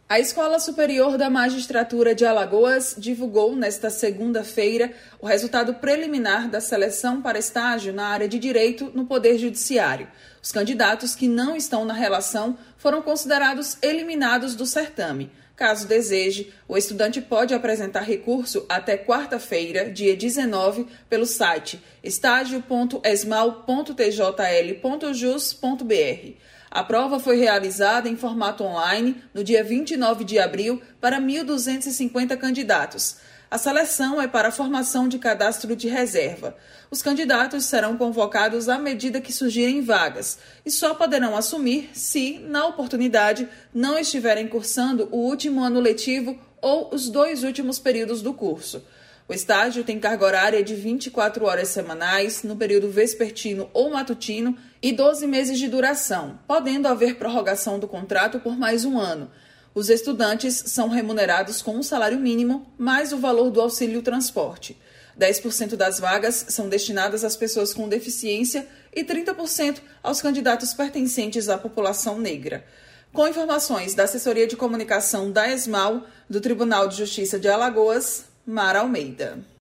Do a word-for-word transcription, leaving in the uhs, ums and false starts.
A Escola Superior da Magistratura de Alagoas divulgou nesta segunda-feira o resultado preliminar da seleção para estágio na área de Direito no Poder Judiciário. Os candidatos que não estão na relação foram considerados eliminados do certame. Caso deseje, o estudante pode apresentar recurso até quarta-feira, dia dezenove, pelo site estágio ponto esmal ponto t j l ponto jus ponto b r. A prova foi realizada em formato online no dia vinte e nove de abril para mil duzentos e cinquenta candidatos. A seleção é para a formação de cadastro de reserva. Os candidatos serão convocados à medida que surgirem vagas e só poderão assumir se, na oportunidade, não estiverem cursando o último ano letivo ou os dois últimos períodos do curso. O estágio tem carga horária de vinte e quatro horas semanais, no período vespertino ou matutino, e doze meses de duração, podendo haver prorrogação do contrato por mais um ano. Os estudantes são remunerados com um salário mínimo, mais o valor do auxílio transporte. dez por cento das vagas são destinadas às pessoas com deficiência e trinta por cento aos candidatos pertencentes à população negra. Com informações da Assessoria de Comunicação da ESMAL, do Tribunal de Justiça de Alagoas, Mara Almeida.